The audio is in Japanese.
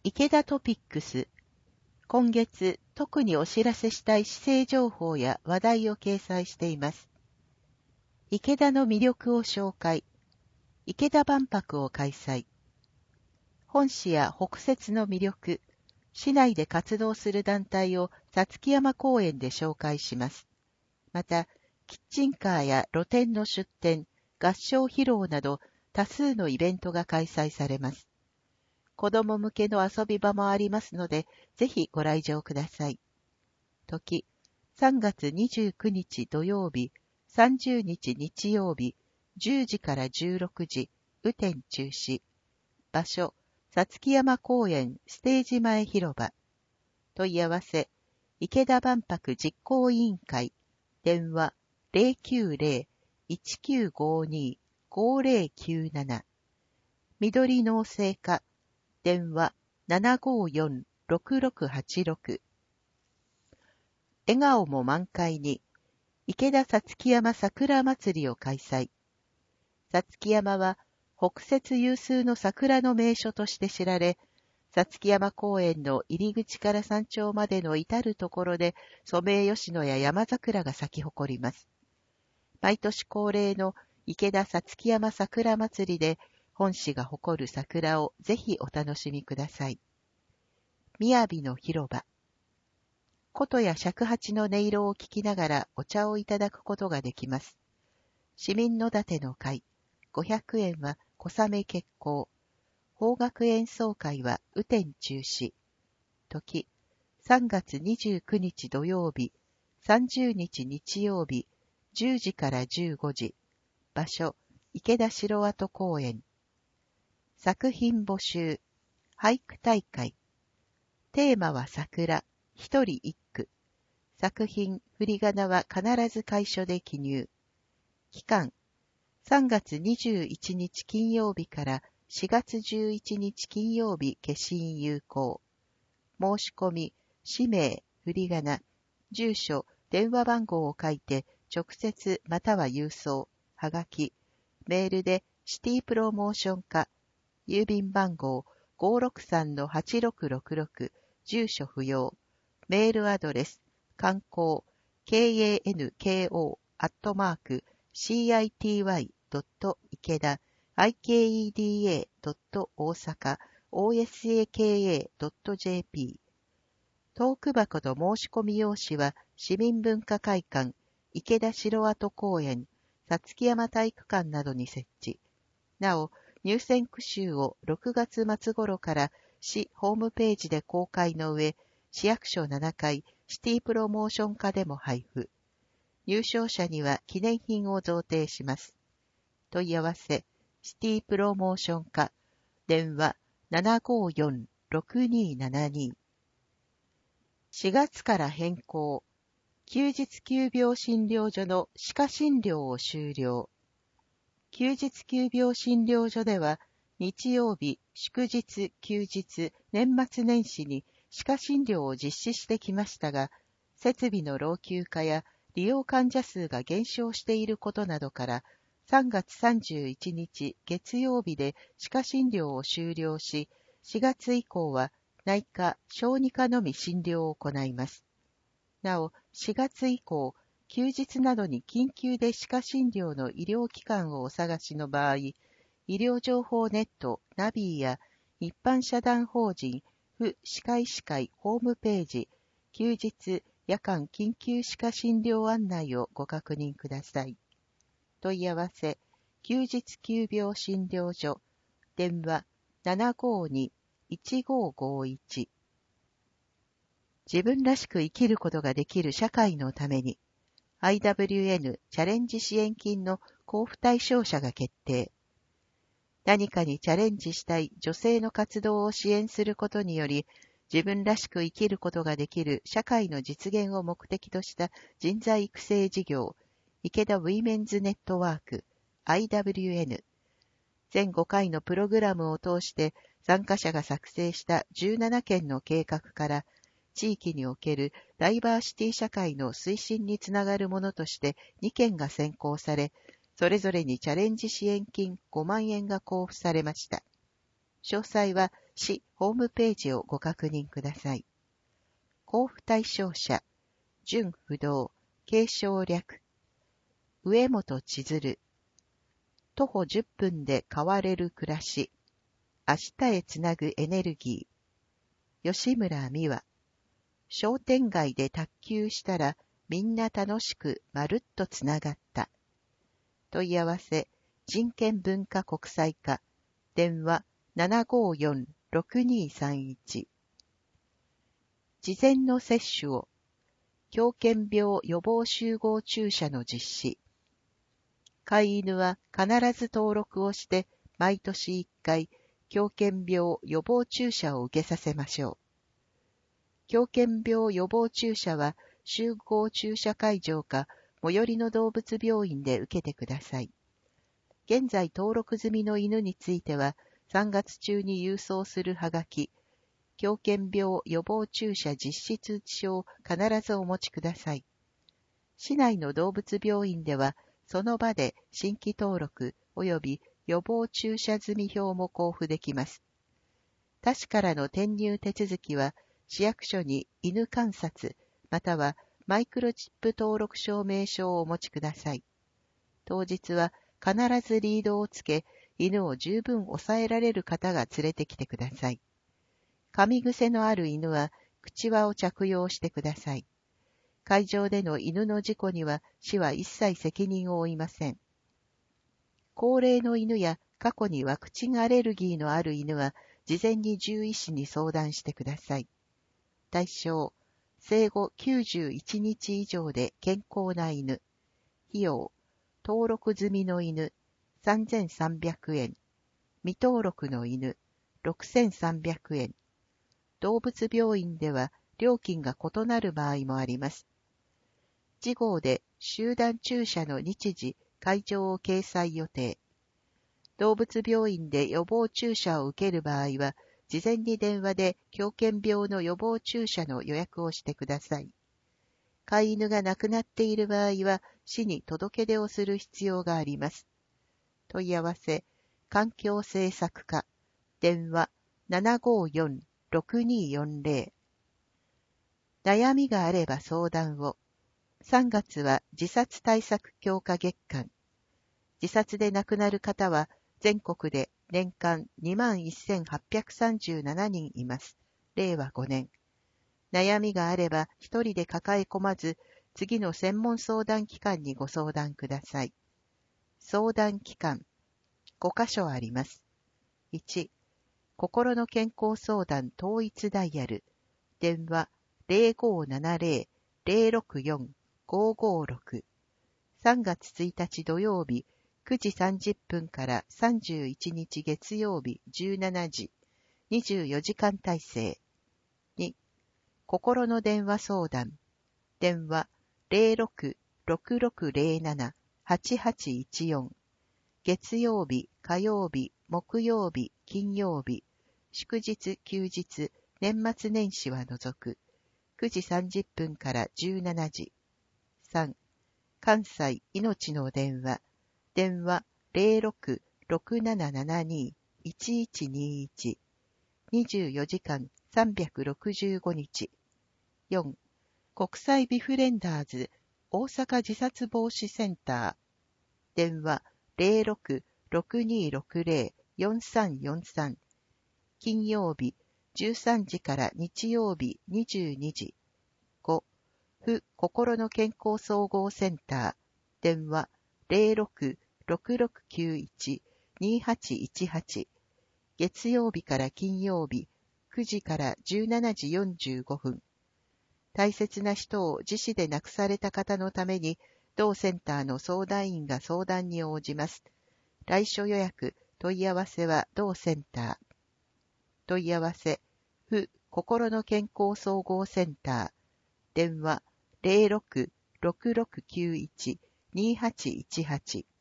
池田トピックス。今月、特にお知らせしたい市政情報や話題を掲載しています。池田の魅力を紹介。池田万博を開催。本市や北摂の魅力、市内で活動する団体をさつき山公園で紹介します。また、キッチンカーや露店の出店、合唱披露など多数のイベントが開催されます。子供向けの遊び場もありますので、ぜひご来場ください。時、3月29日土曜日、30日日曜日、10時から16時、雨天中止。場所、さつき山公園ステージ前広場。問い合わせ、池田万博実行委員会。電話、090-1952-5097。緑農政課。電話 754-6686。笑顔も満開に、池田さつき山桜祭りを開催。さつき山は北摂有数の桜の名所として知られ、さつき山公園の入り口から山頂までの至るところでソメイヨシノや山桜が咲き誇ります。毎年恒例の池田さつき山桜祭りで、本市が誇る桜をぜひお楽しみください。みやびの広場。琴や尺八の音色を聞きながらお茶をいただくことができます。市民野立の会。500円は小雨決行。邦楽演奏会は雨天中止。時、3月29日土曜日、30日日曜日、10時から15時。場所、池田城跡公園。作品募集。俳句大会。テーマは桜。一人一句。作品、振り仮名は必ず楷書で記入。期間、3月21日金曜日から4月11日金曜日消印有効。申し込み、氏名、振り仮名、住所、電話番号を書いて直接または郵送、はがき、メールでシティプロモーション課、郵便番号 563-8666、住所不要、メールアドレス、観光、kanko@city.ikeda、ikeda.osaka、osaka.jp。トーク箱と申し込み用紙は市民文化会館、池田城跡公園、さつき山体育館などに設置。なお、入選句集を6月末頃から市ホームページで公開の上、市役所7階シティプロモーション課でも配布。入賞者には記念品を贈呈します。問い合わせ、シティプロモーション課、電話 754-6272。4月から変更。休日急病診療所の歯科診療を終了。休日急病診療所では、日曜日、祝日、休日、年末年始に歯科診療を実施してきましたが、設備の老朽化や利用患者数が減少していることなどから、3月31日月曜日で歯科診療を終了し、4月以降は内科、小児科のみ診療を行います。なお、4月以降、休日などに緊急で歯科診療の医療機関をお探しの場合、医療情報ネットナビや一般社団法人府歯科医師会ホームページ、休日夜間緊急歯科診療案内をご確認ください。問い合わせ、休日急病診療所、電話 752-1551。自分らしく生きることができる社会のために、IWN チャレンジ支援金の交付対象者が決定。何かにチャレンジしたい女性の活動を支援することにより、自分らしく生きることができる社会の実現を目的とした人材育成事業、池田ウィメンズネットワーク、IWN。全5回のプログラムを通して参加者が作成した17件の計画から、地域におけるダイバーシティ社会の推進につながるものとして2件が選考され、それぞれにチャレンジ支援金5万円が交付されました。詳細は市ホームページをご確認ください。交付対象者、準不動、継承略、上本千鶴、徒歩10分で変われる暮らし、明日へつなぐエネルギー、吉村美和、商店街で卓球したらみんな楽しくまるっとつながった。問い合わせ、人権文化国際課、電話754-6231。事前の接種を、狂犬病予防集合注射の実施。飼い犬は必ず登録をして、毎年1回、狂犬病予防注射を受けさせましょう。狂犬病予防注射は、集合注射会場か、最寄りの動物病院で受けてください。現在登録済みの犬については、3月中に郵送するはがき、狂犬病予防注射実施通知書を必ずお持ちください。市内の動物病院では、その場で新規登録及び予防注射済み表も交付できます。他市からの転入手続きは、市役所に犬観察、またはマイクロチップ登録証明書をお持ちください。当日は必ずリードをつけ、犬を十分抑えられる方が連れてきてください。噛み癖のある犬は口輪を着用してください。会場での犬の事故には市は一切責任を負いません。高齢の犬や過去にワクチンアレルギーのある犬は事前に獣医師に相談してください。対象、生後91日以上で健康な犬。費用、登録済みの犬、3300円。未登録の犬、6300円。動物病院では料金が異なる場合もあります。次号で集団注射の日時、会場を掲載予定。動物病院で予防注射を受ける場合は、事前に電話で狂犬病の予防注射の予約をしてください。飼い犬が亡くなっている場合は、市に届け出をする必要があります。問い合わせ、環境政策課、電話754-6240。悩みがあれば相談を。3月は自殺対策強化月間。自殺で亡くなる方は全国で年間21,837人います。令和5年。悩みがあれば一人で抱え込まず、次の専門相談機関にご相談ください。相談機関。5カ所あります。1、心の健康相談統一ダイヤル。電話0570-064-556。3月1日土曜日9時30分から31日月曜日17時、24時間体制。2、心の電話相談。電話06-6607-8814。月曜日、火曜日、木曜日、金曜日、祝日、休日、年末年始は除く。9時30分から17時。3、関西命の電話。電話06-6772-1121。24時間365日。4、国際ビフレンダーズ大阪自殺防止センター。電話06-6260-4343。金曜日13時から日曜日22時。5、府心の健康総合センター。電話06-6691-2818。月曜日から金曜日9時から17時45分。大切な人を自死で亡くされた方のために、同センターの相談員が相談に応じます。来所予約、問い合わせは同センター。問い合わせ、府心の健康総合センター。電話06-6691-2818。